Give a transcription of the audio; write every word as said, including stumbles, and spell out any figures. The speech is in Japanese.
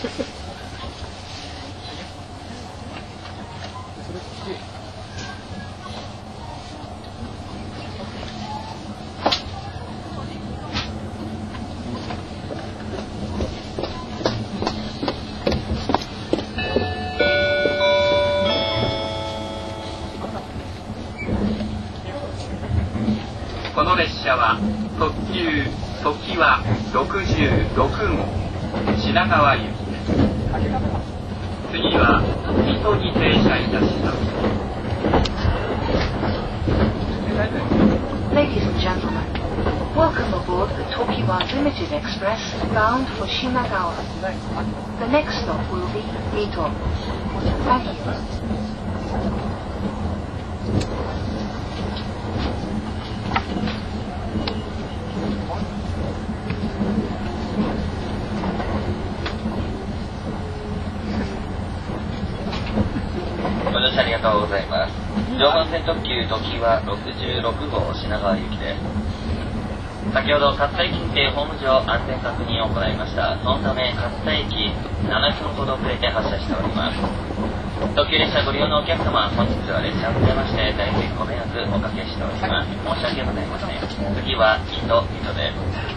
この列車は特急ときわろくじゅうろくごう品川行きです。次は水戸に停車いたします。 Ladies and gentlemen, welcome aboard the Tokiwa Limited Express bound for Shinagawa. The next stop will be Mito. Thank you. ご乗車ありがとうございます。常磐線特急ときわろくじゅうろくごう品川行きです。先ほど勝田駅にてホーム上安全確認を行いました。そのため勝田駅ななふんほど遅れて発車しております。特急列車ご利用のお客様、本日は列車を出まして大変ご迷惑おかけしております。申し訳ございません。次は水戸水戸です。